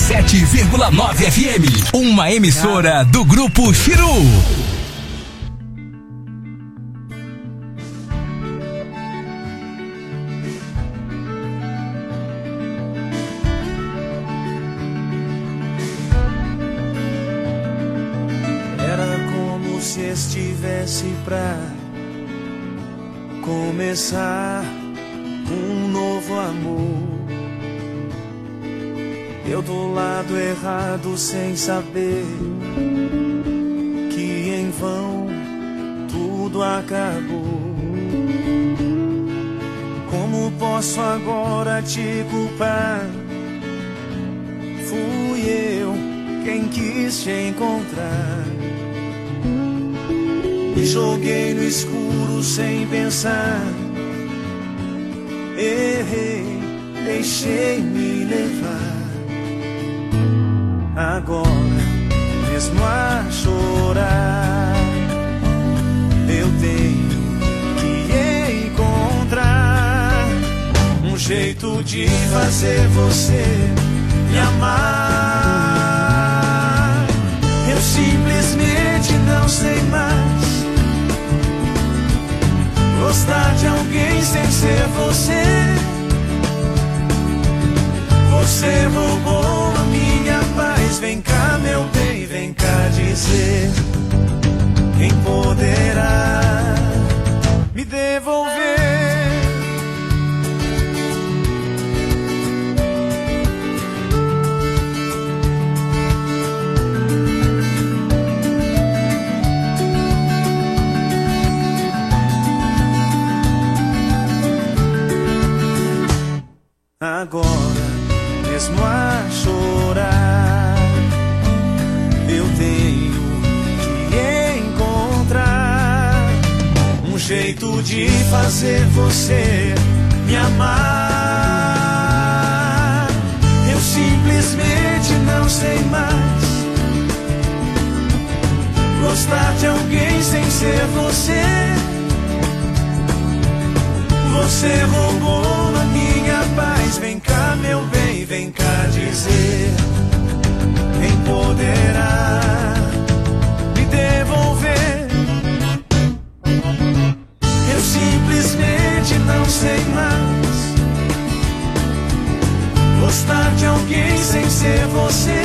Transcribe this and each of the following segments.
107,9 FM. Uma emissora do Grupo Chiru. Era como se estivesse pra começar um novo amor. Eu do lado errado sem saber que em vão tudo acabou. Como posso agora te culpar? Fui eu quem quis te encontrar. Me joguei no escuro sem pensar. Errei, deixei me levar. Agora, mesmo a chorar, eu tenho que encontrar um jeito de fazer você me amar. Eu simplesmente não sei mais gostar de alguém sem ser você. Você roubou a minha paz. Vem cá, meu bem, vem cá dizer quem poderá me devolver. Agora, mesmo a chorar, eu tenho que encontrar um jeito de fazer você me amar. Eu simplesmente não sei mais gostar de alguém sem ser você. Você roubou a minha paz. Vem cá, meu bem, vem cá dizer quem poderá me devolver. Eu simplesmente não sei mais gostar de alguém sem ser você.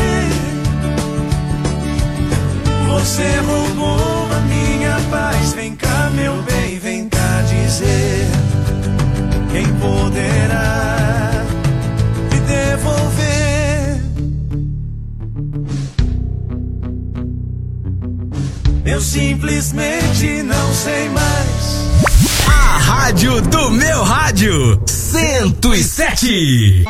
Você roubou a minha paz. Vem cá, meu bem, vem cá dizer quem poderá me devolver. Eu simplesmente não sei mais. A rádio do meu rádio 107.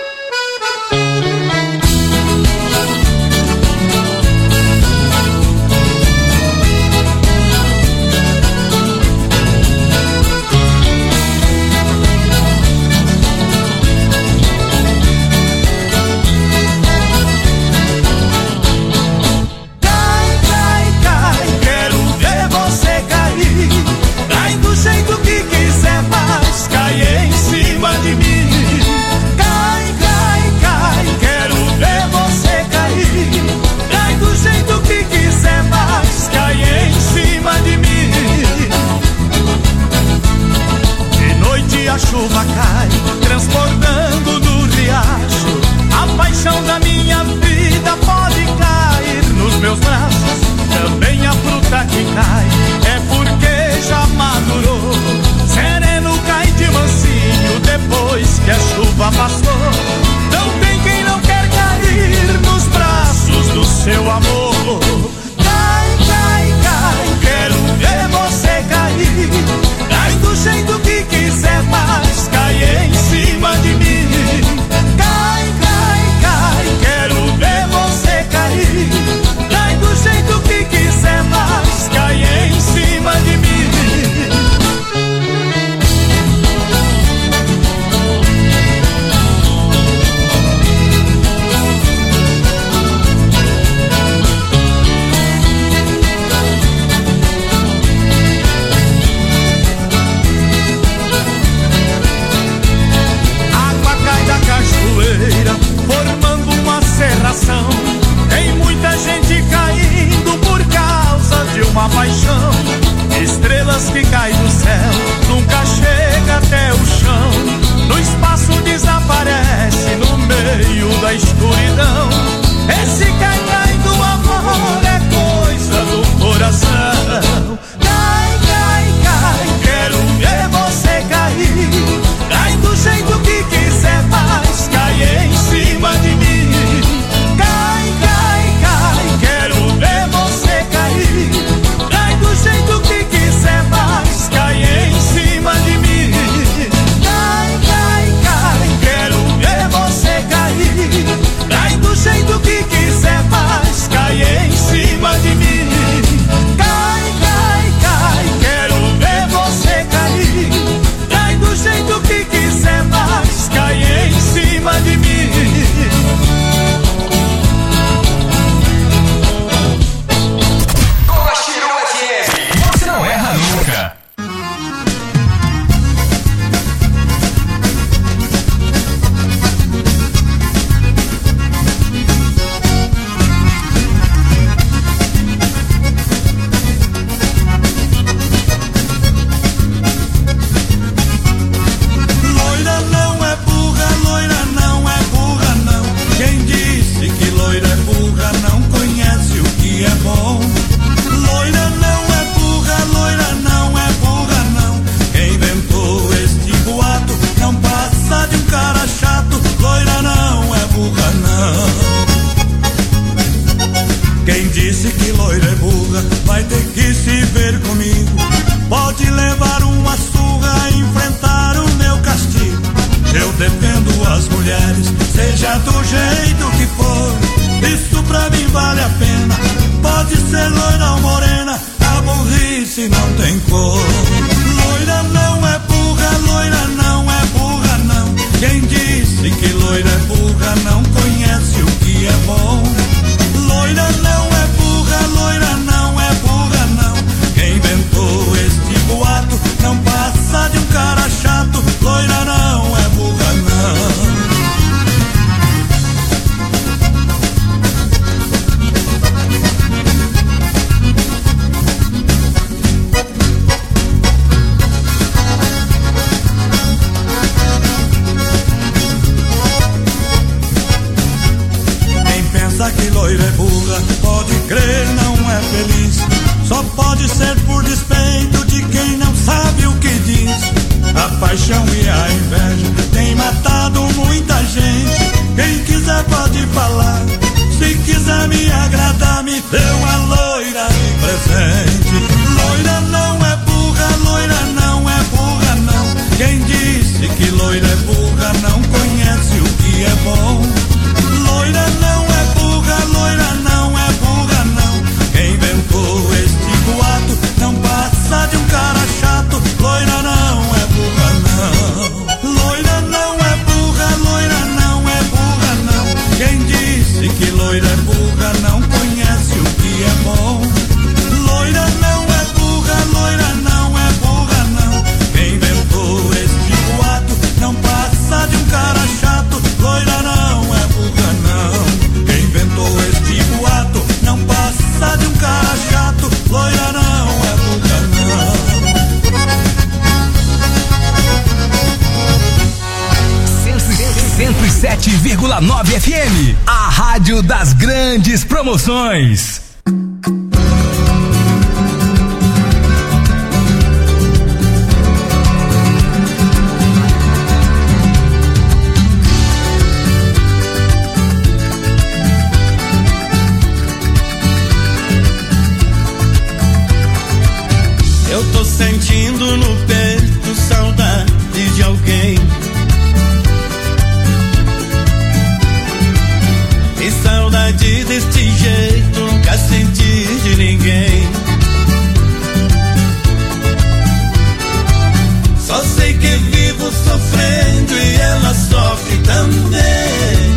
A chuva cai, transbordando do riacho. A paixão da minha vida pode cair nos meus braços. Também a fruta que cai é porque já madurou. Sereno cai de mansinho depois que a chuva passou. Não tem quem não quer cair nos braços do seu amor. Cai, cai, cai, quero ver você cair. Cai do jeito que quiser, mas cai em cima de mim. Cai, cai, cai, quero ver você cair. Cai do jeito que quiser, mas cai em cima de mim. tem cor. Loira não é burra, loira não é burra não. Quem disse que loira é burra não conhece o que é bom. Loira não é burra, loira não é burra não. Quem inventou este boato não passa de um cara chato. Loira não é burra não. Que loira é burra, pode crer, não é feliz. Só pode ser por despeito de quem não sabe o que diz. A paixão e a inveja tem matado muita gente. Quem quiser pode falar, se quiser me agradar, me dê uma loira de presente. Loira não é burra, loira não é burra não. Quem disse que loira é burra não conhece o que é bom. Loira não é burra, loira não é burra não. Quem inventou este boato não passa de um cara chato. Loira não é burra não. Loira não é burra, loira não é burra não. Quem disse que loira é burra não conhece o que é bom. Loira não é burra, loira não é burra não. Quem inventou este boato não passa de um cara chato. Loira não é burra não. Quem inventou este boato não passa de um cara chato. Loira não é burra não. 107,9 FM, a rádio das grandes promoções. Eu tô sentindo no peito saudade de alguém. E saudade deste jeito nunca senti de ninguém. Só sei que vivo sofrendo e ela sofre também.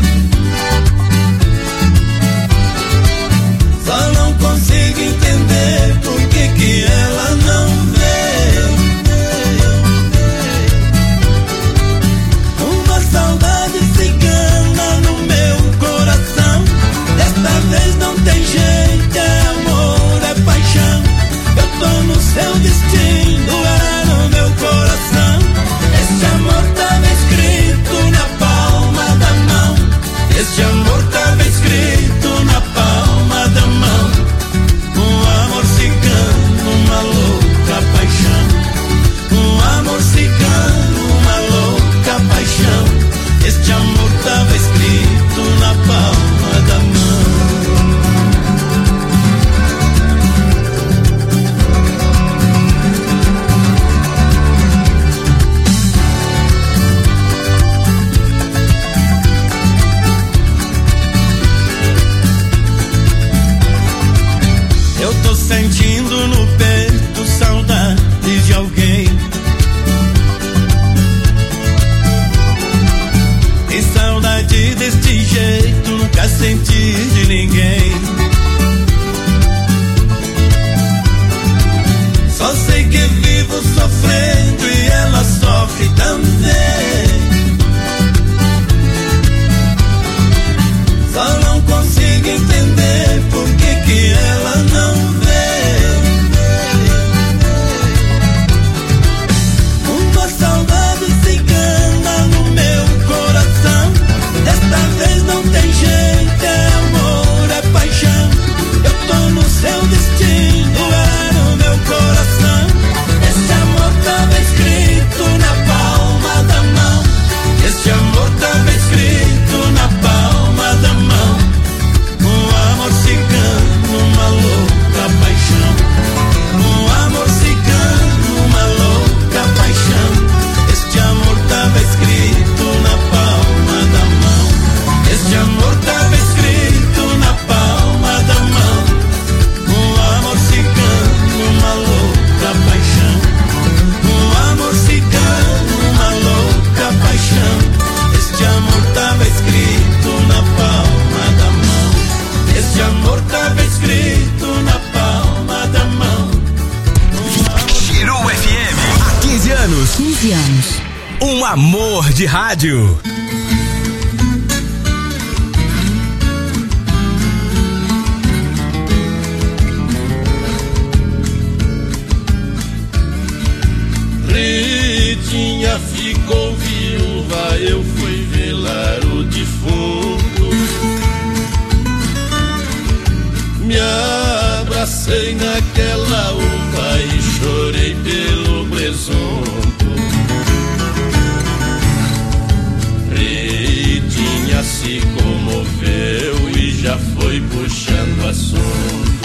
Só não consigo entender por que ela não vem. Uma saudade cigana no meu coração. Desta vez não tem jeito, é amor, é paixão. Eu tô no seu destino, é no meu coração. Este amor tava escrito na palma da mão. Este amor tava escrito na palma da mão. Um amor cigano, uma louca paixão. Um amor cigano, uma louca paixão. Este amor tava escrito na palma da mão. Eu tô sentindo no peito saudade de alguém. E saudade deste jeito nunca senti de ninguém. Só sei que vivo sofrendo e ela sofre também. Só não consigo entender por que ela não vem. Uma saudade cigana no meu coração. Desta vez não tem jeito, é amor, é paixão. Eu tô no seu destino, é no meu coração. Esse amor tava escrito na palma da mão. Esse amor tava escrito na palma da mão. Um amor Esse amor tava escrito na palma da mão. Chiru FM, há 15 anos. 15 anos. Um amor de rádio. Ritinha ficou viúva, eu fui velar o defunto. Me abracei naquela uva e chorei pelo presunto. Ritinha se comoveu e já foi puxando assunto.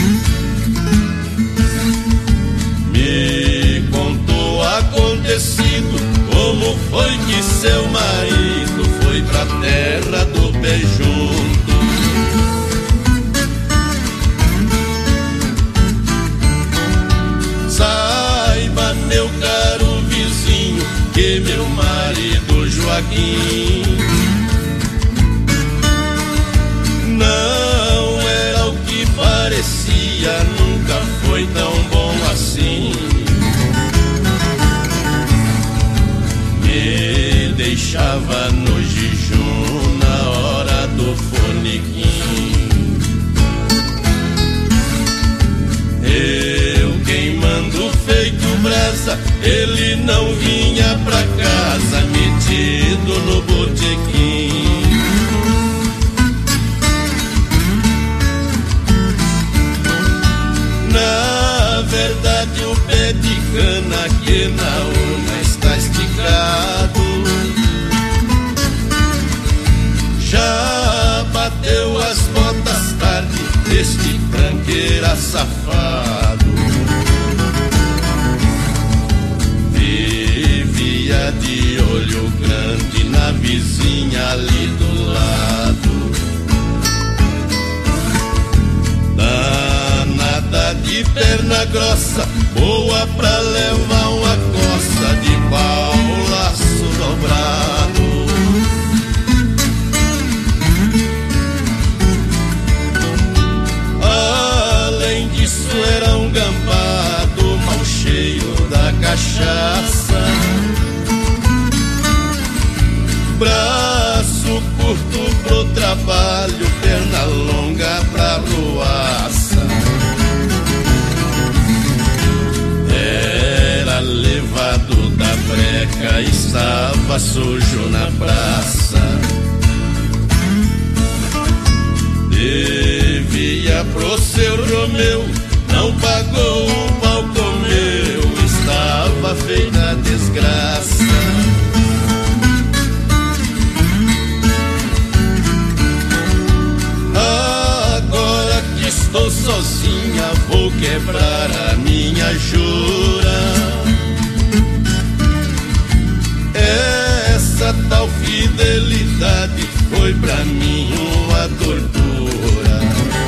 Me contou acontecido, como foi que seu marido foi pra terra do pé junto. Saiba, meu caro vizinho, que meu marido Joaquim não era o que parecia, nunca foi tão bom assim. Me deixava no jejum na hora do foniquim. Eu queimando feito brasa, ele não vinha pra casa, metido no botequim. Na verdade o pé de cana que na urna está esticado já bateu as botas tarde deste tranqueira safado. Vivia de olho grande na vizinha ali do lado. Danada de perna grossa, boa pra levar uma coça de pau, laço dobrado. Além disso era um gambado mal cheio da cachaça, braço curto pro trabalho, perna longa pra ruaça. Era levado da breca, estava sujo na praça. Devia pro seu Romeu, não pagou um pau, comeu, estava feita desgraça. Agora que estou sozinha, vou quebrar a minha jura. Essa tal fidelidade foi pra mim uma tortura.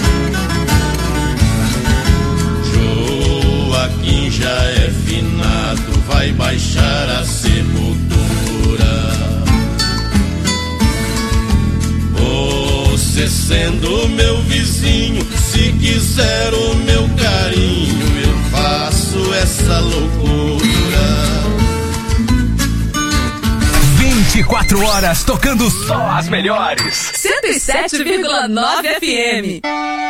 Joaquim já é finado, vai baixar a sepultura. Você sendo meu vizinho, se quiser o meu carinho, eu faço essa loucura. 24 horas tocando só as melhores. 107,9 FM.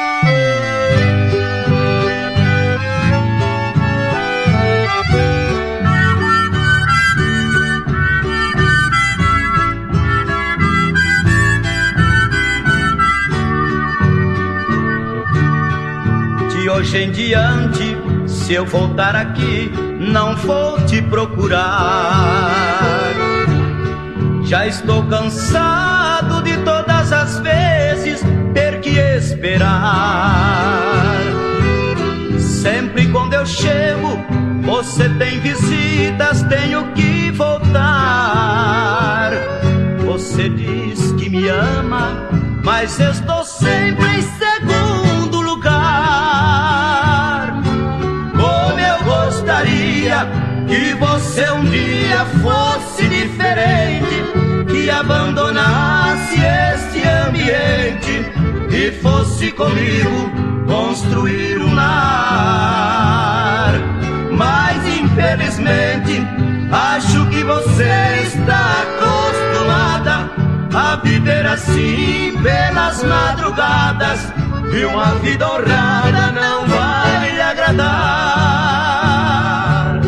De hoje em diante, se eu voltar aqui, não vou te procurar. Já estou cansado de todas as vezes ter que esperar. Sempre quando eu chego, você tem visitas, tenho que voltar. Você diz que me ama, mas estou sempre em segundo lugar. Como eu gostaria que você um dia fosse diferente, que abandonasse este ambiente e fosse comigo construir um lar. Mas infelizmente acho que você está acostumada a viver assim pelas madrugadas, e uma vida honrada não vai lhe agradar.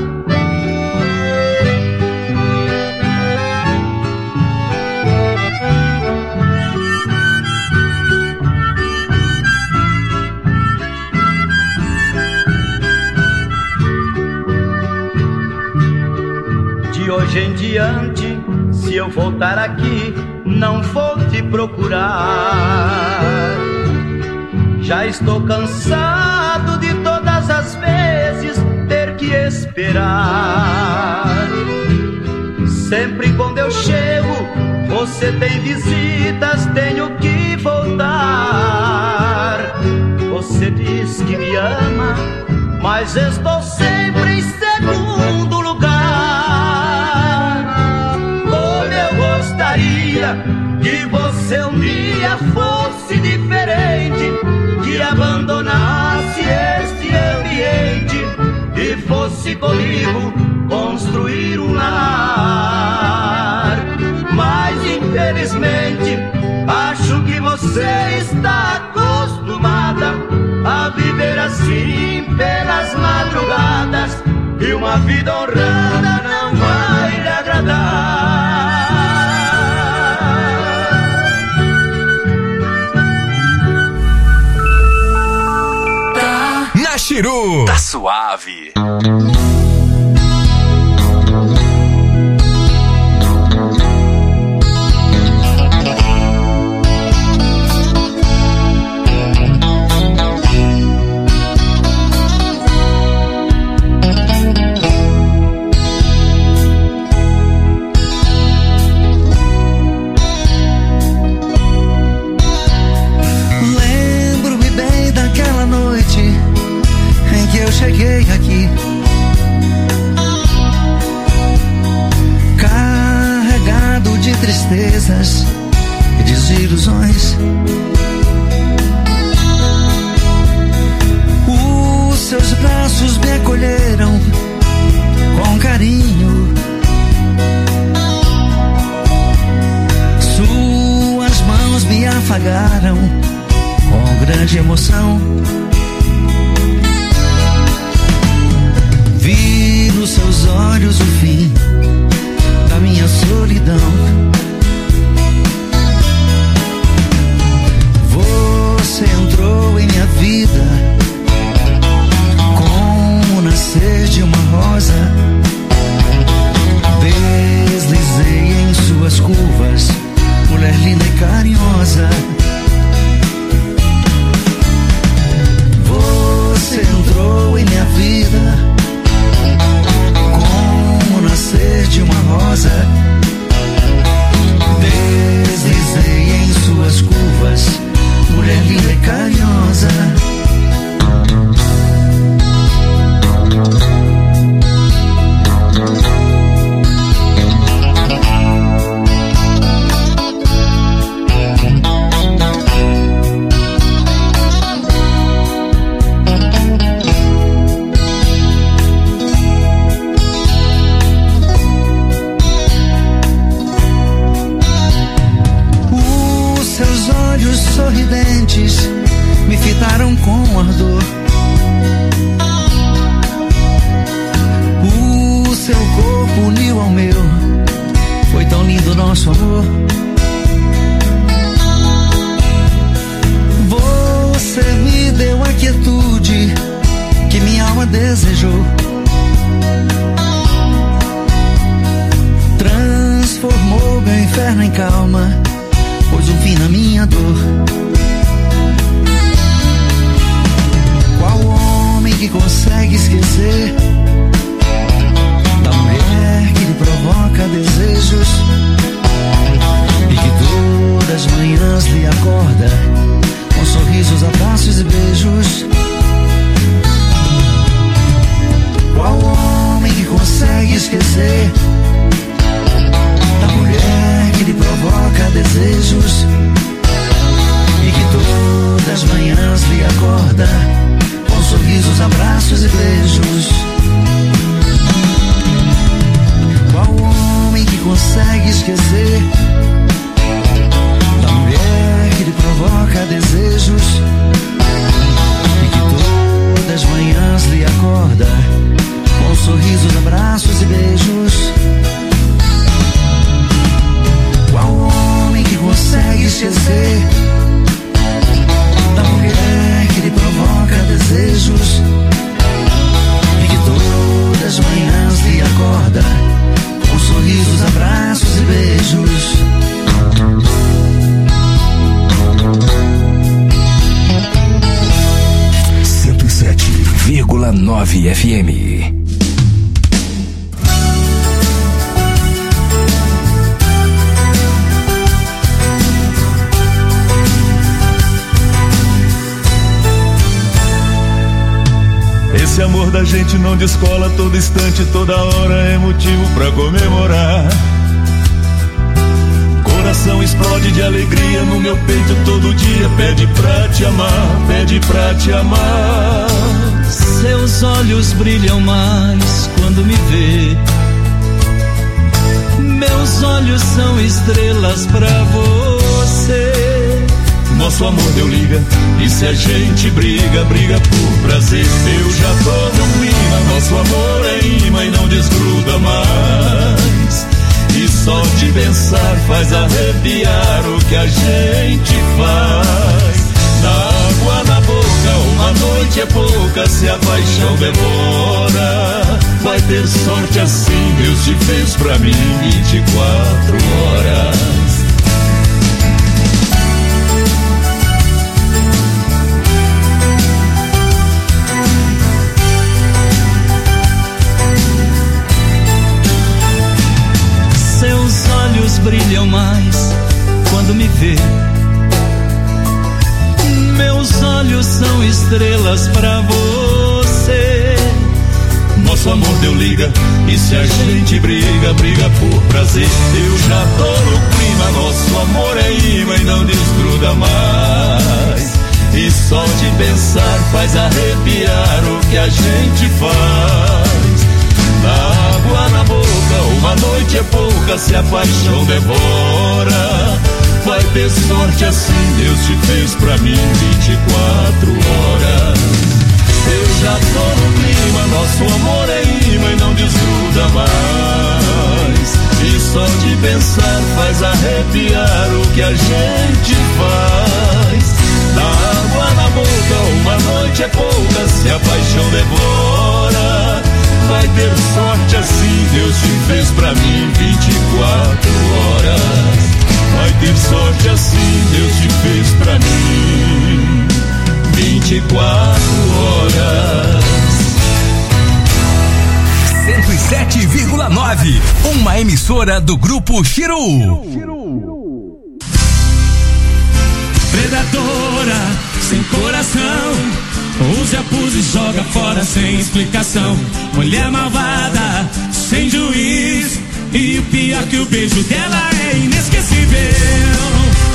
De hoje em diante, se eu voltar aqui, não vou te procurar. Já estou cansado de todas as vezes ter que esperar. Sempre quando eu chego, você tem visitas, tenho que voltar. Você diz que me ama, mas estou sempre em segundo lugar. Como eu gostaria que você um dia fosse diferente, que abandonasse este ambiente e fosse comigo construir um lar. Mas infelizmente acho que você está acostumada a viver assim pelas madrugadas, e uma vida honrada não vai lhe agradar. Na Xiru, tá suave. Cheguei aqui carregado de tristezas e desilusões. Os seus braços me acolheram com carinho, suas mãos me afagaram com grande emoção. Vi nos seus olhos o fim da minha solidão. Você entrou em minha vida como o nascer de uma rosa. Deslizei em suas curvas, mulher linda e carinhosa. Você entrou em minha vida nascer de uma rosa. Deslizei em suas curvas, mulher linda e carinhosa. Sorridentes me fitaram com ardor. O seu corpo uniu ao meu, foi tão lindo nosso amor. Você me deu a quietude que minha alma desejou. Transformou meu inferno em calma, pôs um fim na minha dor. Qual homem que consegue esquecer da mulher que lhe provoca desejos e que todas as manhãs lhe acorda com sorrisos, abraços e beijos? Qual homem que consegue esquecer da mulher que lhe provoca desejos acorda com sorrisos, abraços e beijos. Qual homem que consegue esquecer da mulher que lhe provoca desejos e que todas as manhãs lhe acorda com sorrisos, abraços e beijos? Qual homem que consegue esquecer da mulher que lhe provoca desejos e que todas as manhãs lhe acorda com sorrisos, abraços e beijos? 107,9 FM. Esse amor da gente não descola, todo instante, toda hora é motivo pra comemorar. Coração explode de alegria no meu peito todo dia, pede pra te amar, pede pra te amar. Seus olhos brilham mais quando me vê. Meus olhos são estrelas pra você. Nosso amor deu liga, e se a gente briga, briga por prazer. Eu já tô no clima, nosso amor é imã e não desgruda mais. E só de pensar faz arrepiar o que a gente faz. Na água na boca, uma noite é pouca, se a paixão devora. Vai ter sorte assim, Deus te fez pra mim 24 horas. Seus olhos brilham mais quando me vê. Meus olhos são estrelas pra você. Nosso amor deu liga, e se a gente briga, briga por prazer. Eu já tô no clima, nosso amor é imã e não desgruda mais. E só de pensar faz arrepiar o que a gente faz. Na água na boca, uma noite é pouca, se a paixão devora. Vai ter sorte assim, Deus te fez pra mim 24 horas. Eu já tô no clima, nosso amor é imã e não desgruda mais. E só de pensar faz arrepiar o que a gente faz. Na água na boca, uma noite é pouca, se a paixão devora. Vai ter sorte assim, Deus te fez pra mim 24 horas. Vai ter sorte assim, Deus te fez pra mim 24 horas. 107,9, uma emissora do Grupo Chiru. Predadora, sem coração, use, abuse e joga fora sem explicação. Mulher malvada, sem juiz, e o pior que o beijo dela é inesquecível.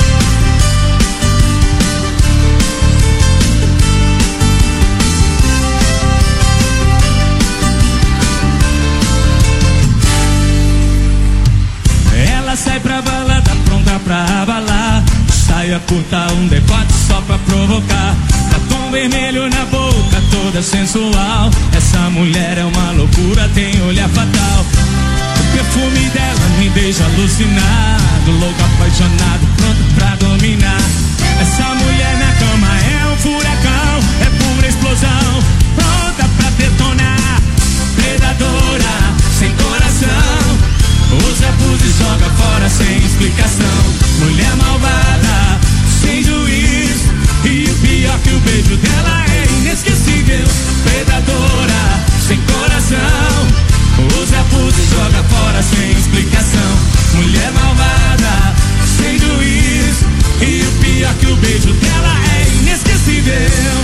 Ela sai pra balada, pronta pra abalar. Saia curta, um decote só pra provocar. Batom vermelho na boca, toda sensual. Essa mulher é uma loucura, tem olhar fatal. O perfume dela me deixa alucinado, louco, apaixonado, pronto pra dominar. Essa mulher na cama é um furacão, é pura explosão, pronta pra detonar. Predadora, sem coração, usa, abusa e joga fora sem explicação. Mulher malvada, sem juiz, e o pior que o beijo dela é inesquecível. Predadora, sem coração, usa, abusa e joga fora sem explicação. Mulher malvada, sem juiz, e o pior que o beijo dela é inesquecível.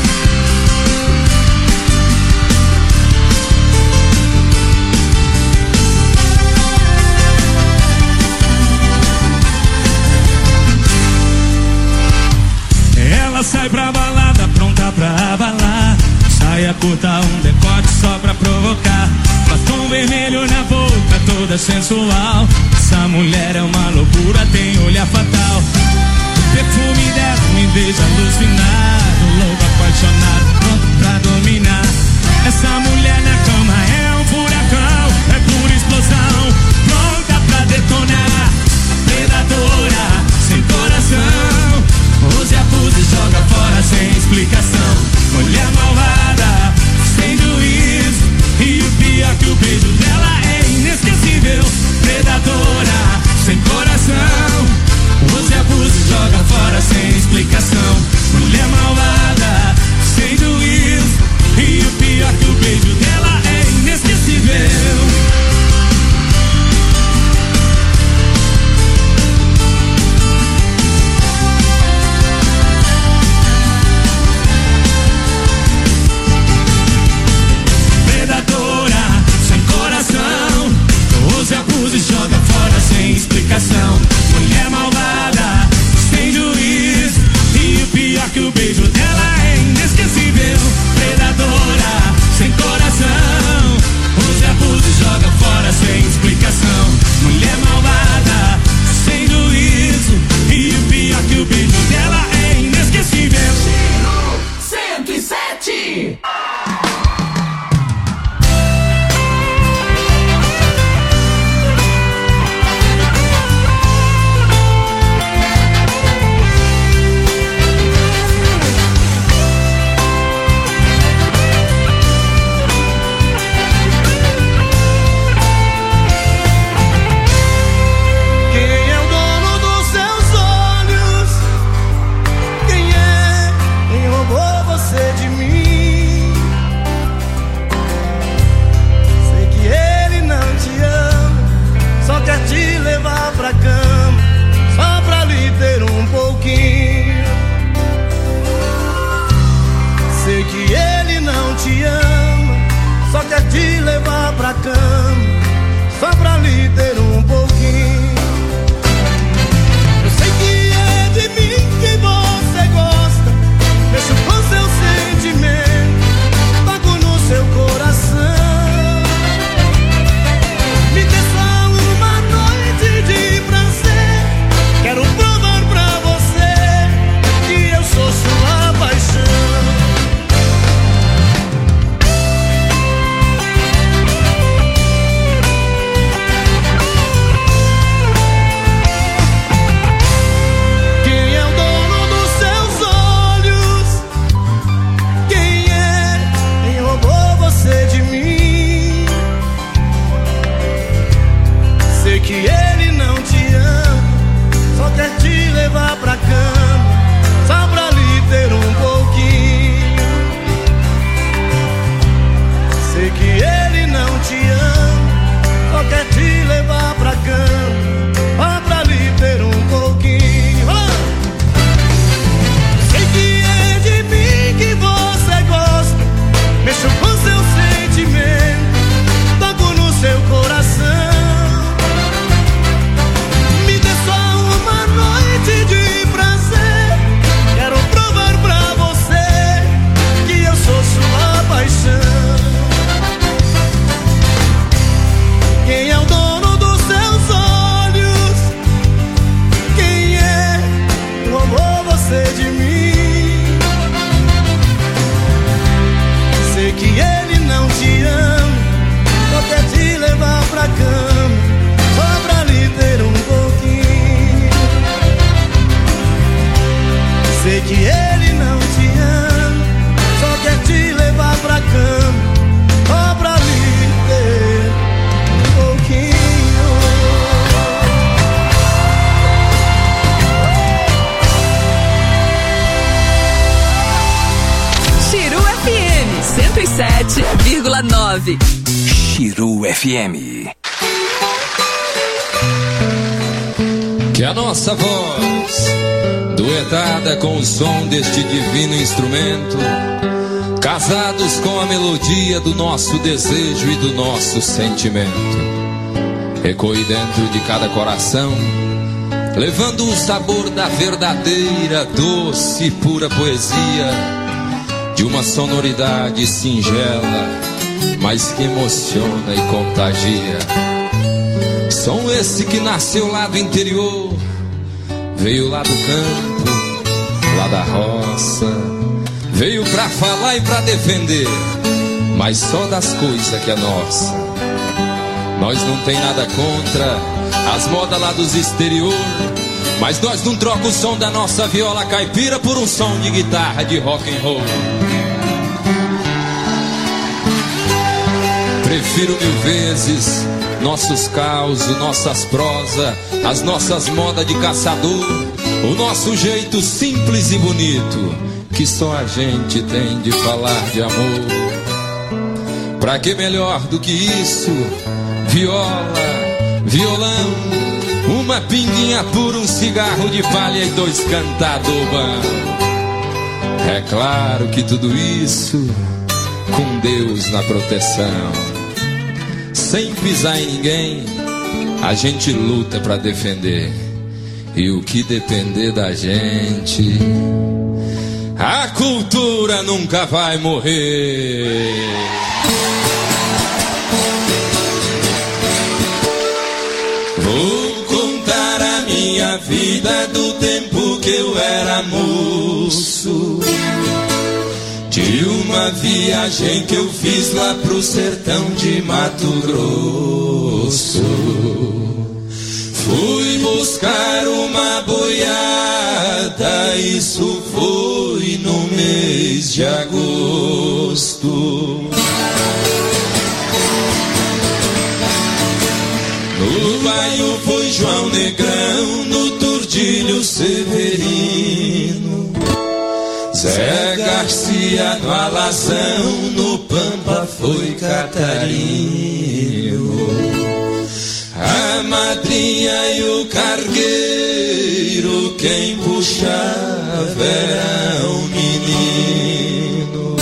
Ela sai pra balada, pronta pra saia curta, um decote só pra provocar. Batom vermelho na boca, toda sensual. Essa mulher é uma loucura, tem olhar fatal. O perfume dela me deixa alucinado, louco, apaixonado, pronto pra dominar. Essa mulher na cama é um furacão, é pura explosão, pronta pra detonar. Predadora, sem coração, use abusa e joga fora sem explicação. Mulher malvada, sem juízo, e o pior que o beijo dela é inesquecível. Predadora, sem coração, use abusa e joga fora sem explicação. Mulher malvada, sem juízo, e o pior que o beijo dela é inesquecível. Use abusa e joga fora sem explicação. Mulher malvada, sem juízo, e o pior que o beijo dela é inesquecível. Predadora, sem coração, use abusa e joga fora sem explicação. Mulher malvada, sem juízo, e o pior que o beijo dela é inesquecível. 107. Te levar pra cama, só pra lhe ter um pouquinho. Eu sei que é de mim que você gosta, mexo com seu sentimento, toco no seu coração. Me dê só uma noite de prazer, quero provar pra você que eu sou sua paixão. Que ele não te ama, só quer te levar pra cama, só pra lhe ter um pouquinho. Sei que ele não te ama, só quer te levar pra cama, só pra lhe ter um pouquinho. Sei que é de mim que você gosta, mexo com seu sentimento, toco no seu coração. De prazer, quero provar pra você que eu sou sua paixão. Quem é o dono dos seus olhos? Quem é que roubou você de mim? Sei que ele não te ama, só quer te levar pra cama, só pra lhe ter um pouquinho. Sei que ele não te ama, só quer te levar pra cama, só pra lhe ter um pouquinho. Chiru FM 107,9. Chiru FM. Que a nossa voz, duetada com o som deste divino instrumento, casados com a melodia do nosso desejo e do nosso sentimento, ecoe dentro de cada coração, levando o sabor da verdadeira, doce e pura poesia de de uma sonoridade singela, mas que emociona e contagia. Som esse que nasceu lá do interior, veio lá do campo, lá da roça, veio pra falar e pra defender, mas só das coisas que é nossa. Nós não tem nada contra as modas lá dos exterior, mas nós não troca o som da nossa viola caipira por um som de guitarra de rock and roll. Prefiro mil vezes nossos causos, nossas prosas, as nossas modas de caçador, o nosso jeito simples e bonito, que só a gente tem de falar de amor. Pra que melhor do que isso? Viola, violão, uma pinguinha pura, um cigarro de palha e 2 cantador bom. É claro que tudo isso com Deus na proteção. Sem pisar em ninguém, a gente luta pra defender. E o que depender da gente, a cultura nunca vai morrer. Vou contar a minha vida do tempo que eu era moço, de uma viagem que eu fiz lá pro sertão de Mato Grosso. Fui buscar uma boiada, isso foi no mês de agosto. No bairro foi João Negrão, no Turdilho Severino, Zé Garcia no Alazão, no Pampa foi Catarino. A madrinha e o cargueiro, quem puxava era um menino.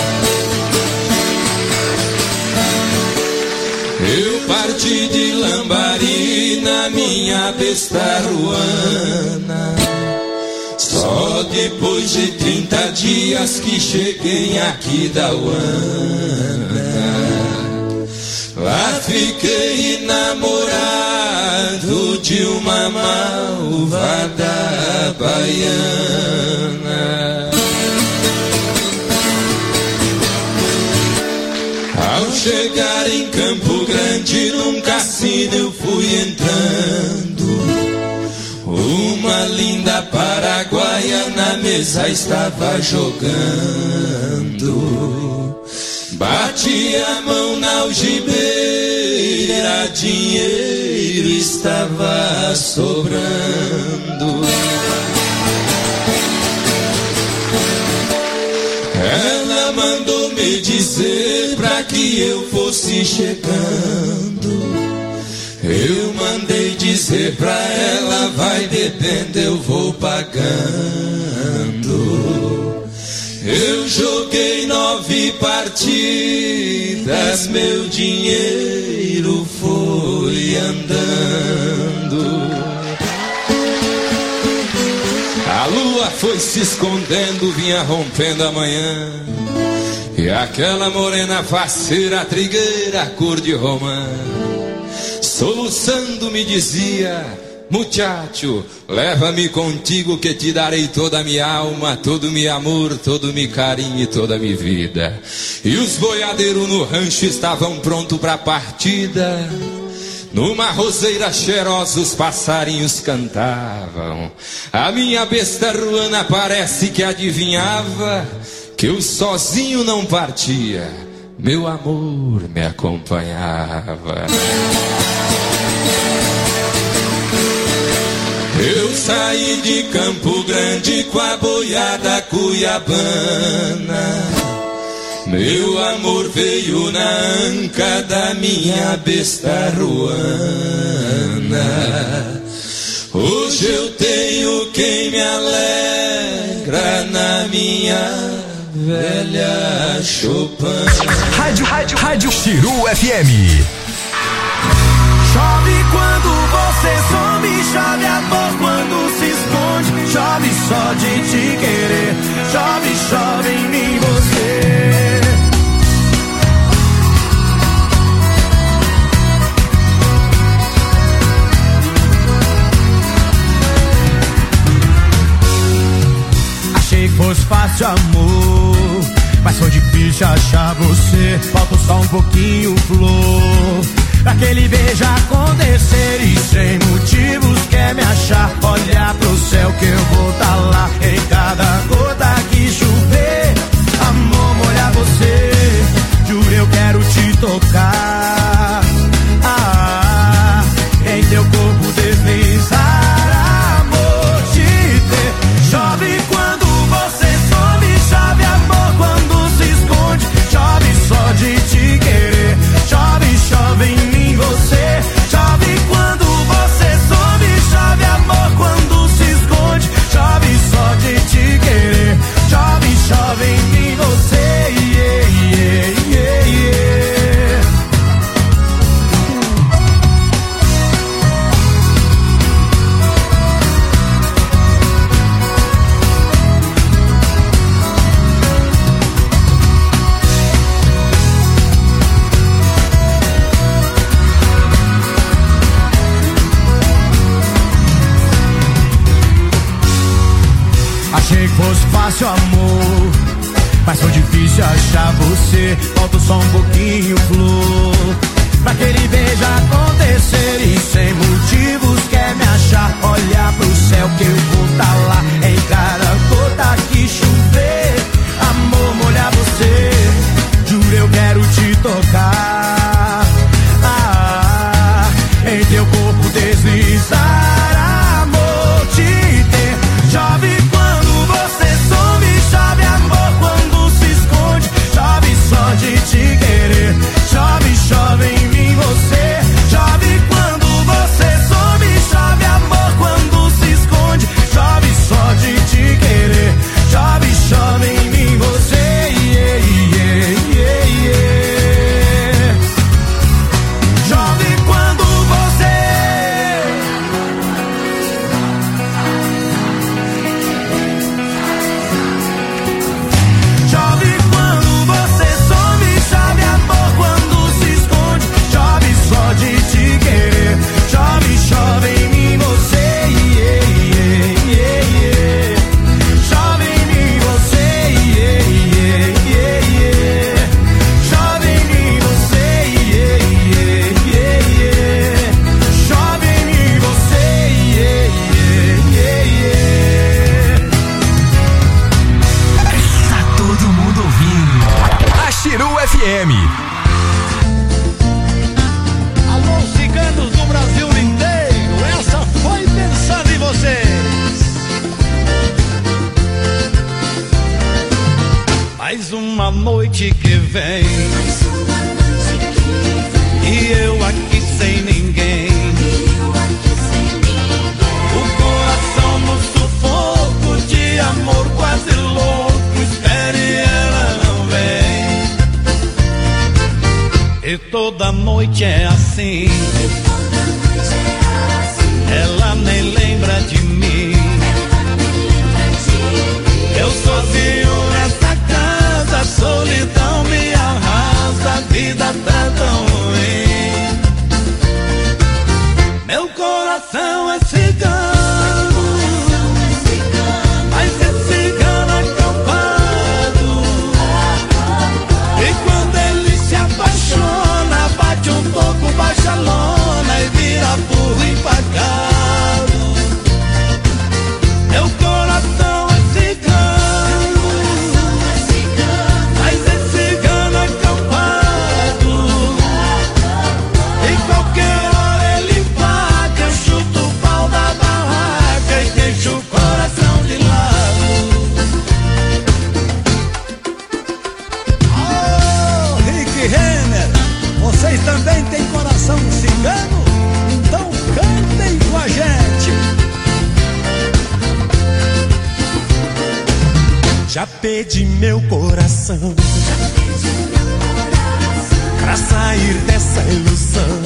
Eu parti de Lambari na minha besta ruana, só depois de 30 dias que cheguei aqui da Uana. Lá fiquei namorado de uma malvada baiana. Ao chegar em Campo Grande, num cassino eu fui entrando. Uma linda paraguaia na mesa estava jogando. Bati a mão na algibeira, dinheiro estava sobrando. Ela mandou me dizer pra que eu fosse chegando. Eu mandei dizer pra ela, vai bebendo, eu vou pagando. Eu joguei 9 partidas, meu dinheiro foi andando. A lua foi se escondendo, vinha rompendo a manhã, e aquela morena faceira, trigueira, cor de romã, soluçando me dizia: muchacho, leva-me contigo que te darei toda a minha alma, todo meu amor, todo meu carinho e toda a minha vida. E os boiadeiros no rancho estavam prontos para a partida. Numa roseira cheirosa os passarinhos cantavam. A minha besta ruana parece que adivinhava que eu sozinho não partia, meu amor me acompanhava. Eu saí de Campo Grande com a boiada cuiabana. Meu amor veio na anca da minha besta ruana. Hoje eu tenho quem me alegra na minha velha Chopin. Rádio Chiru FM. Chove quando você some, chove amor quando se esconde, chove só de te querer, chove, chove em mim você. fácil, amor, mas foi difícil achar você. Falta só um pouquinho, flor, pra aquele beijo acontecer. E sem motivos quer me achar. Olha pro céu que eu vou tá lá. Em cada gota que chover, amor, molhar você. Juro, eu quero te tocar, em teu corpo deslizar, amor, te ter. Chove quando você some, chove amor quando se esconde. Chove só de te querer. Chove, chove em mim você. Chove quando você some, chove amor quando se esconde. Chove só de te querer. Chove, chove em mim você. Yeah, yeah, yeah, yeah. Achei que fosse fácil, amor, mas foi difícil achar você. Falta só um pouquinho, flor, pra aquele beijo acontecer. E sem motivos quer me achar. Olha pro céu que eu vou tá lá. Em cada gota que chover, amor, molhar você. Juro, eu quero te tocar, em teu corpo deslizar, amor, te ter. Chove quando você some, chove amor quando se esconde. Chove só de te querer. Chove, chove em mim você. Chove quando você some, chove amor quando se esconde. Chove só de te querer. Chove, chove em mim você. Yeah, yeah, yeah, yeah. Chove quando você. Chove quando você some, chove amor quando se esconde. Chove só de te querer. Chove, chove em mim você. Yeah, yeah, yeah, yeah. Chove em mim você. Yeah, yeah, yeah, yeah. Chove em mim você. Yeah, yeah, yeah, yeah. Chove em mim você. Yeah, yeah, yeah, yeah. Tá todo mundo ouvindo a Xiru FM. Alô, ciganos do Brasil inteiro, essa foi pensando em vocês. Mais uma noite que vem, e eu aqui sem ninguém. O coração no sufoco de amor quase louco. Espere e ela não vem. E toda noite é assim. Ela nem lembra de mim. Eu sozinho nessa casa, a solidão me arrasa, a vida tá tão ruim. Meu coração é cigano, mas é cigano acampado. E quando ele se apaixona, bate um pouco, baixa a lona e vira burro empacado. Meu coração é cigano, mas é cigano acampado. E qualquer hora ele paga, eu chuto o pau da barraca e deixo o coração de lado. Oh, Rick Renner, vocês também têm coração cigano? Então cantem com a gente. Já pedi meu coração pra sair dessa ilusão,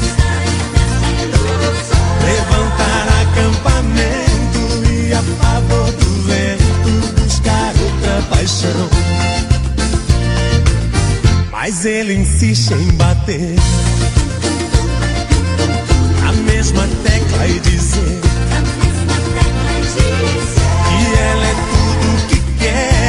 levantar acampamento e a favor do vento buscar outra paixão. Mas ele insiste em bater a mesma tecla e dizer que ela é tudo que quer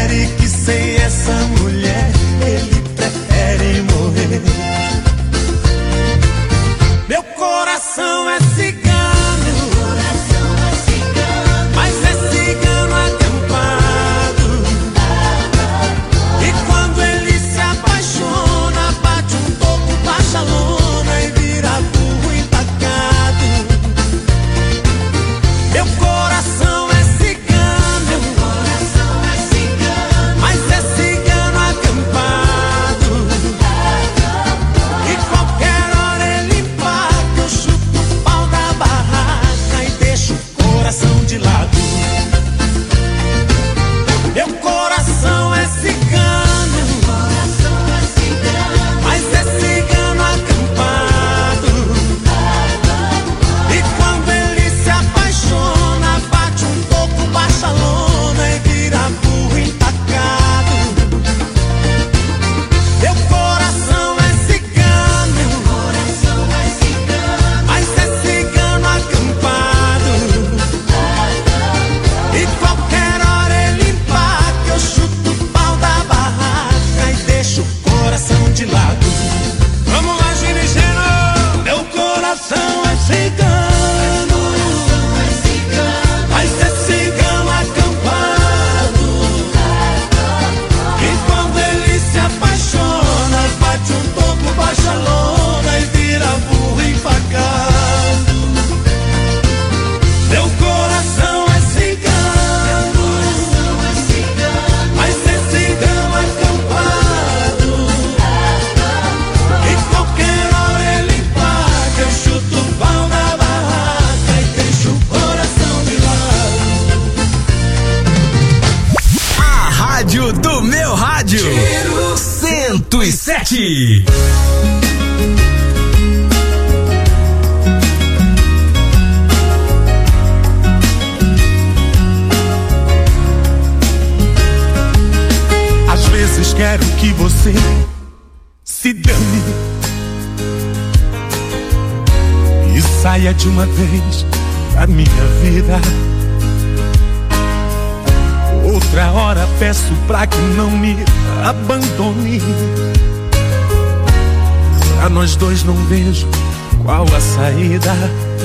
rádio do meu rádio. 107. Às vezes quero que você se dane e saia de uma vez da minha vida. Outra hora peço pra que não me abandone. Pra nós dois não vejo qual a saída.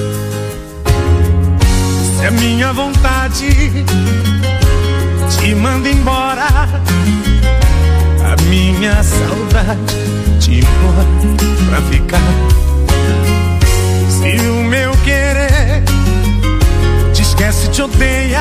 Se é minha vontade, te mando embora. A minha saudade te implora pra ficar. Se o meu querer te esquece, te odeia,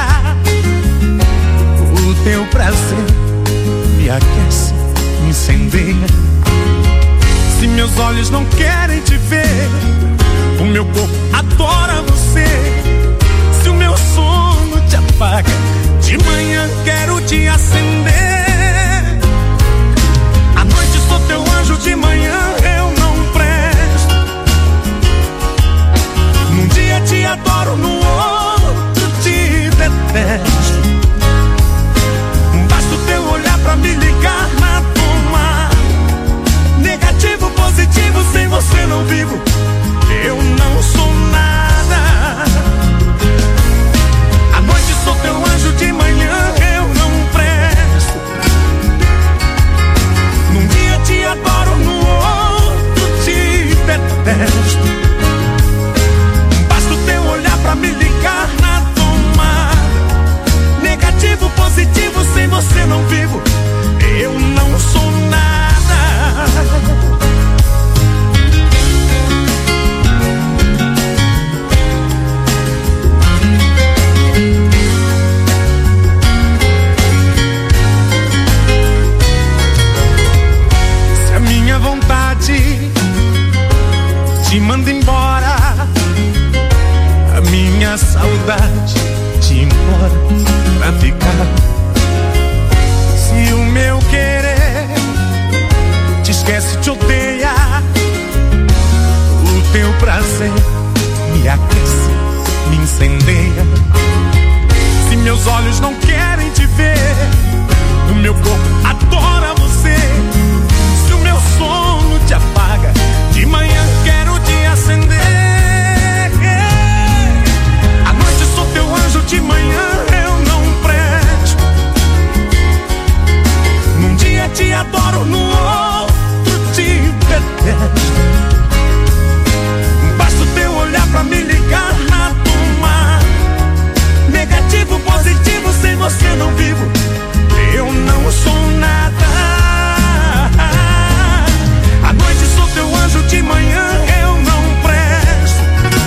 o teu prazer me aquece, me incendeia. Se meus olhos não querem te ver, o meu corpo adora você. Se o meu sono te apaga, de manhã quero te acender. À noite sou teu anjo, de manhã eu não presto. Num dia te adoro, no outro te detesto. Basta o teu olhar pra me ligar na toma. Negativo, positivo, sem você não vivo. Eu não sou nada. À noite sou teu anjo, de manhã eu não presto. Num dia te adoro, no outro te detesto. Basta o teu olhar pra me ligar na toma. Negativo, positivo, sem você não vivo. Eu não sou nada. Se a minha vontade te manda embora, a minha saudade te implora pra ficar. Se o meu querer te esquece, te odeia, o teu prazer me aquece, me incendeia. Se meus olhos não querem te ver, o meu corpo adora você. Se o meu sono te apaga, de manhã quero te acender. À noite sou teu anjo, de manhã eu não presto. Num dia te adoro, no outro te detesto. Basta o teu olhar pra me ligar na toma. Negativo, positivo, sem você não vivo. Eu não sou nada. À noite sou teu anjo, de manhã eu não presto.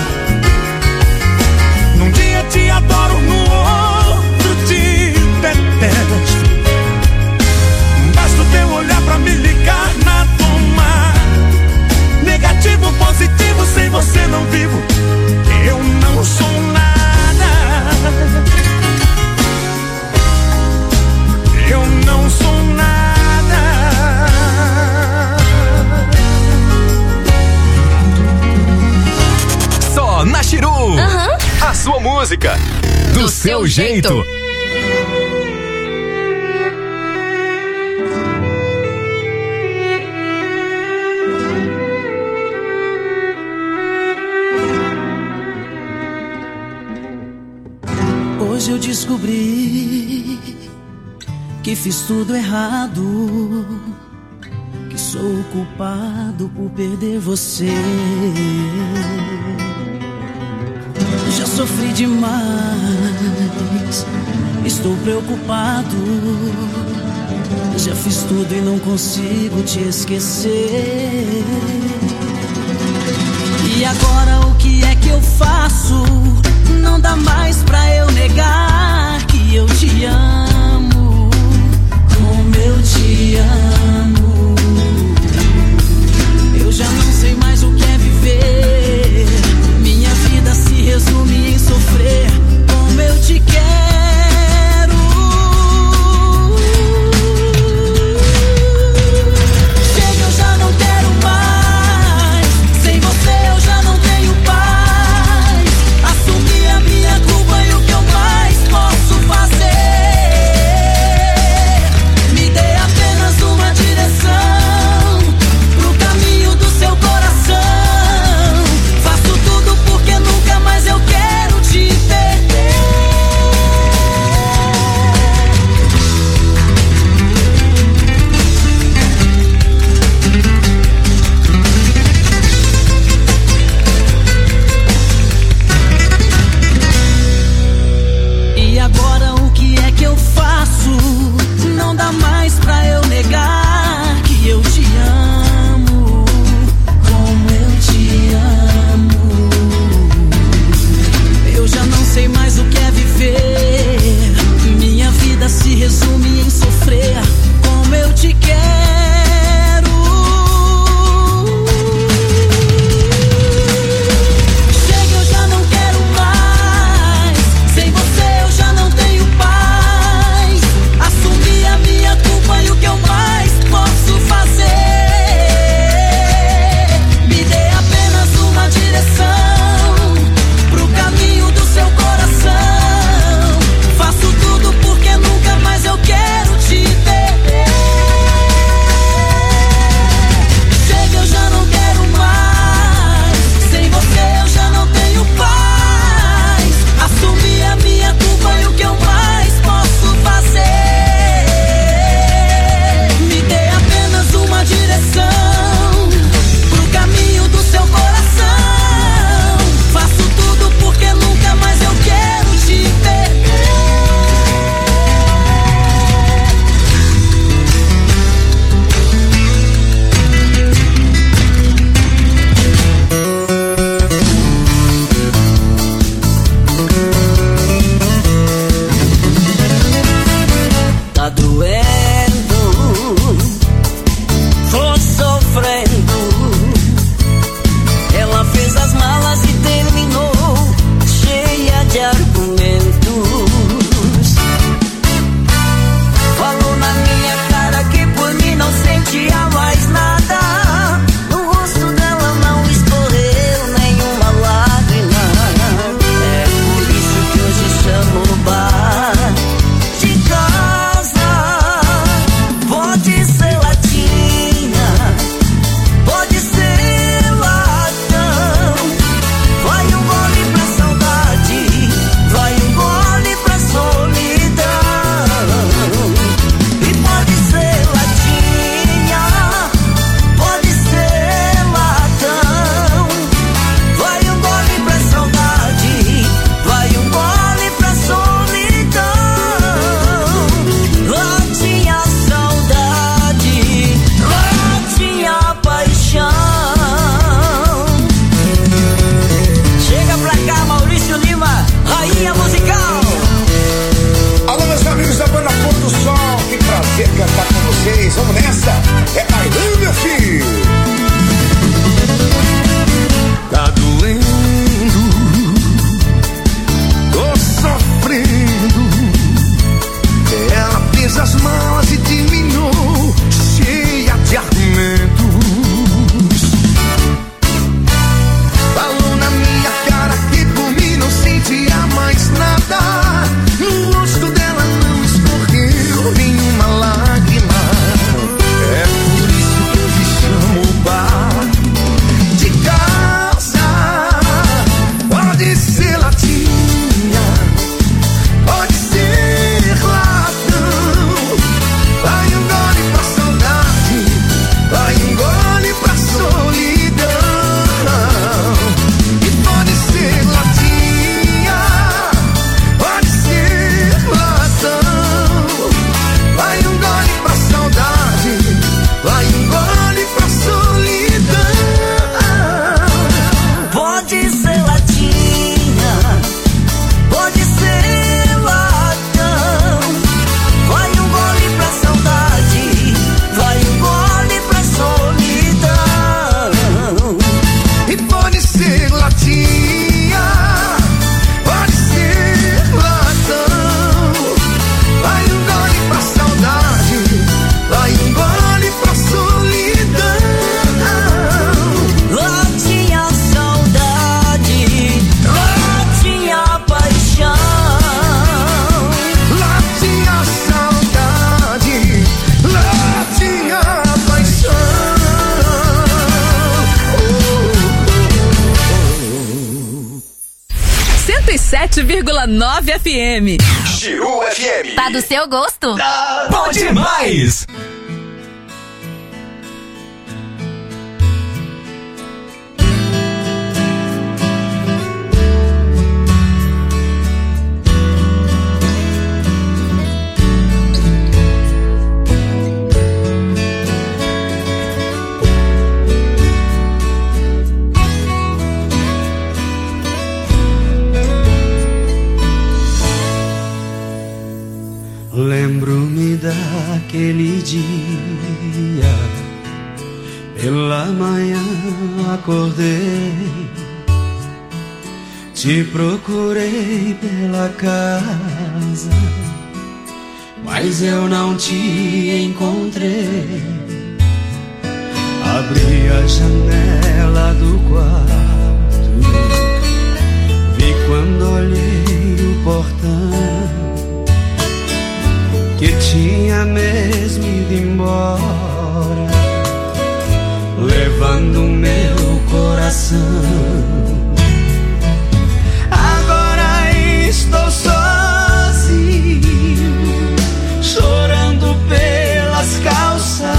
Num dia te adoro, no outro te detesto. Basta o teu olhar pra me ligar na toma. Negativo, positivo, sem você não vivo. Eu não sou nada. Eu não sou nada. Só na Chiru. A sua música do seu jeito. Hoje eu descobri que fiz tudo errado, que sou o culpado por perder você. Já sofri demais, estou preocupado. Já fiz tudo e não consigo te esquecer. E agora o que é que eu faço? Não dá mais pra eu negar que eu te amo, como eu te amo. Eu já não sei mais o que é viver. Minha vida se resume em sofrer como eu te quero. DJs, vamos nessa. É bailando, meu filho. Tá doendo, tô sofrendo. Ela fez as malas e terminou cheia de argumentos. Falou na minha cara que por mim não sentia mais nada. No rosto dela não escorreu nenhuma lágrima. É por isso que hoje chamo o bar de casa. Pode ser latinha, pode ser latão. Vai um gole pra saudade, vai um gole pra solidão. E pode ser latinha, pode ser latão. Vai um gole pra saudade, vai um gole pra solidão. Pode ser latinha, pode ser latão. Vai um gole pra saudade, vai um gole pra solidão. E pode ser latinha, pode ser latão. Vai um gole pra saudade, vai um gole pra solidão. Latinha saudade, latinha paixão. Latinha saudade, latinha paixão. 107,9 FM. Giru FM. Tá do seu gosto? Bom demais. Lembro-me daquele dia, pela manhã acordei, te procurei pela casa, mas eu não te encontrei. Abri a janela do quarto, vi quando olhei o portão que tinha mesmo ido embora, levando meu coração. Agora estou sozinho, chorando pelas calçadas.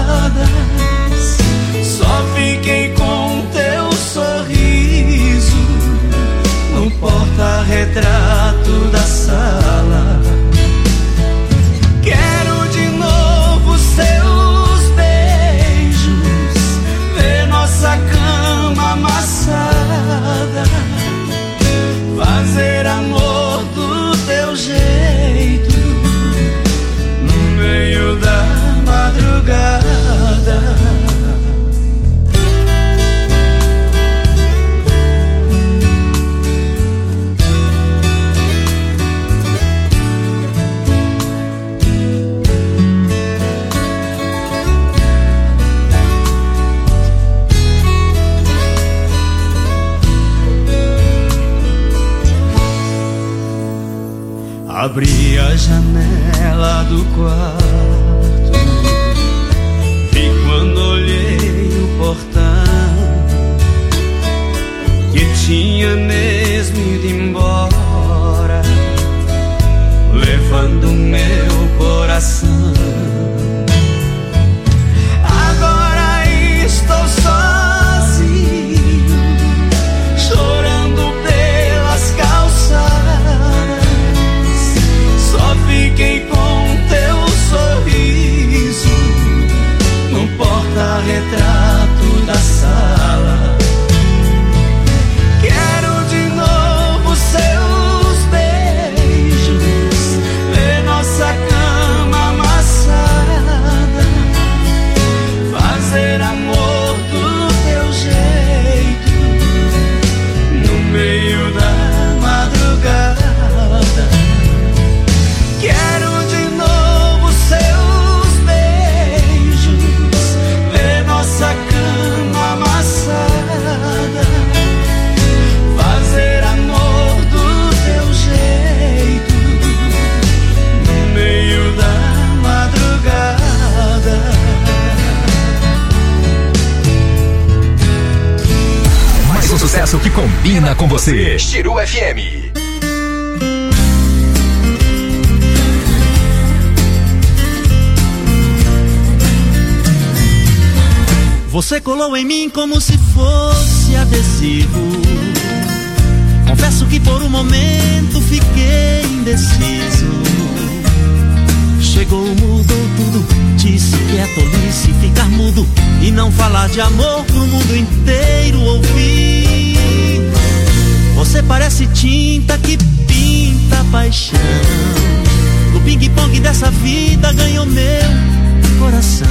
Só fiquei com teu sorriso no porta-retrato da sala. Quero de novo seus beijos, ver nossa cama amassada, fazer amor do teu jeito, no meio da madrugada. Abri a janela do quarto, vi quando olhei o portão que tinha mesmo ido embora, levando meu coração. Agora estou sozinho, chorando pelas calçadas. Só fiquei com teu sorriso sucesso que combina com você. Chiru FM. Você colou em mim como se fosse adesivo. Confesso que por um momento fiquei indeciso. Chegou, mudou tudo, disse que é tolice ficar mudo e não falar de amor pro mundo inteiro ouvir. Você parece tinta que pinta paixão. No ping-pong dessa vida ganhou meu coração.